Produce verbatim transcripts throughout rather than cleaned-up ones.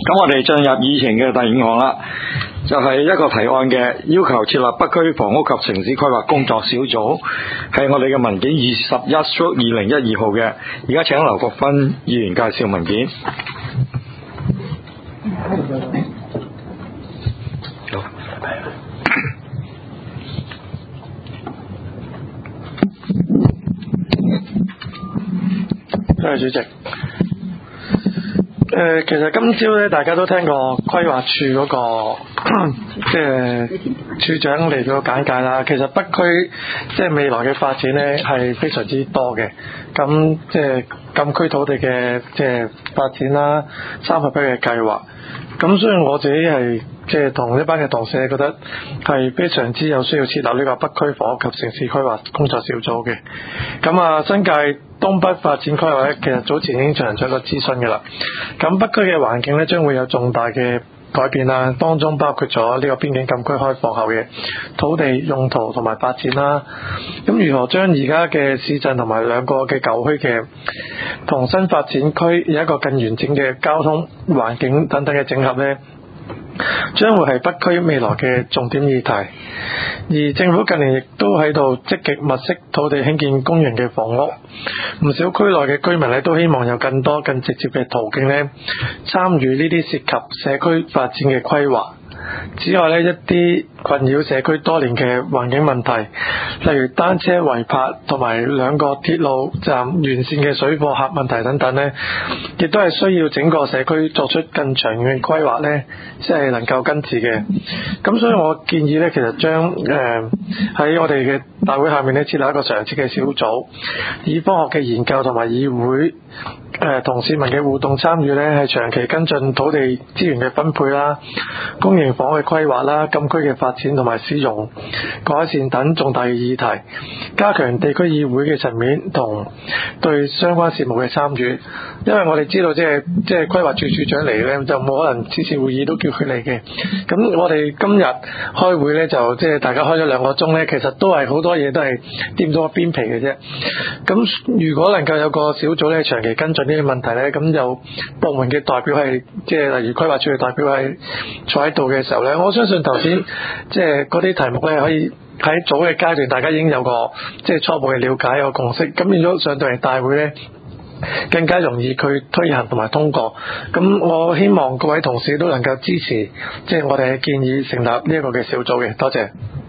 咁我哋進入議程嘅第五項啦，就係、是、一個提案嘅要求設立北區房屋及城市規劃工作小組，係我哋嘅文件二十一 slash 二零一二號嘅。而家請劉國勳議員介紹文件。好，多謝主席。誒、呃，其實今朝咧，大家都聽過規劃處嗰、那個即係處長嚟到簡介啦。其實北區即係未來嘅發展咧係非常之多嘅。咁即係禁區土地嘅即係發展啦，三合一嘅計劃。咁所以我自己係即係同一班嘅同事覺得係非常之有需要設立呢個北區房屋及城市規劃工作小組嘅。咁啊，新界東北發展規劃咧，其實早前已經進行咗一個諮詢嘅啦。咁北區嘅環境咧，將會有重大嘅改變啦，當中包括咗呢個邊境禁區開放後嘅土地用途同埋發展啦。咁如何將而家嘅市鎮同埋兩個嘅舊區嘅同新發展區有一個更完整嘅交通環境等等嘅整合呢，將會係北區未來嘅重點議題。而政府近年亦都喺度積極物色土地興建公營嘅房屋，唔少區內嘅居民咧都希望有更多更直接嘅途徑咧參與呢啲涉及社區發展嘅規劃。此外咧，一啲困擾社區多年嘅環境問題，例如單車違泊同埋兩個鐵路站完善嘅水貨客問題等等呢，亦都係需要整個社區作出更長遠嘅規劃呢，即係能夠根治嘅。咁所以我建議呢，其實將誒喺我哋嘅大會下面呢設立一個常設嘅小組，以科學嘅研究同埋議會誒同市民嘅互動參與呢，係長期跟進土地資源嘅分配啦、公營房嘅規劃啦、禁區嘅發展同埋使用改善等重大嘅議題，加強地區議會嘅層面同對相關事務嘅參與。因為我哋知道即係即係規劃處處長嚟咧，就冇可能次次會議都叫佢嚟嘅。咁我哋今日開會咧，就即係大家開咗兩個鐘咧，其實都係好多嘢都係掂咗個邊皮嘅啫。咁如果能夠有個小組咧，長期跟進呢啲問題咧，咁有部門嘅代表係即係例如規劃處嘅代表係坐喺度嘅時候咧，我相信頭先即係嗰啲題目咧，可以喺早嘅階段大家已經有個即係初步嘅了解，有個共識，咁變咗上到嚟大會咧，更加容易去推行同埋通過。咁我希望各位同事都能夠支持即係我哋嘅建議，成立呢一個嘅小組嘅。多謝。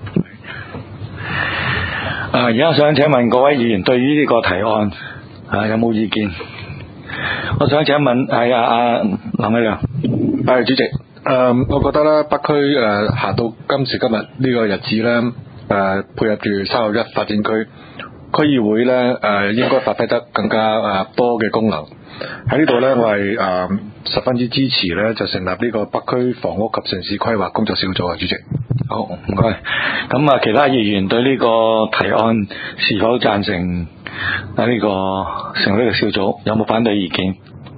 啊，而家想請問各位議員對於呢個提案啊有冇意見？我想請問係啊啊林偉亮。 係主席，誒、呃，我覺得咧北區誒行到今時今日呢個日子咧，誒、呃、配合住三合一發展區。區議會咧誒、呃、應該發揮得更加誒、呃、多嘅功能。喺呢度咧，我係誒、呃、十分之支持咧，就成立呢個北區房屋及城市規劃工作小組啊，主席。 好，唔該。咁啊，其他議員對呢個提案是否贊成啊？呢個成立呢個小組有冇反對意見？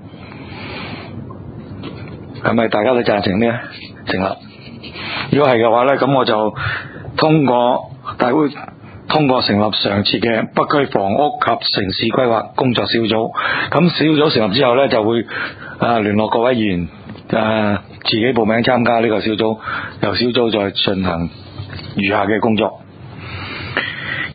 係咪大家都贊成呢？成立？如果係嘅話咧，咁我就通過大會。通過成立常設嘅北區房屋及城市規劃工作小組，咁小組成立之後呢，就會啊聯絡各位議員啊自己報名參加呢個小組，由小組再進行餘下嘅工作。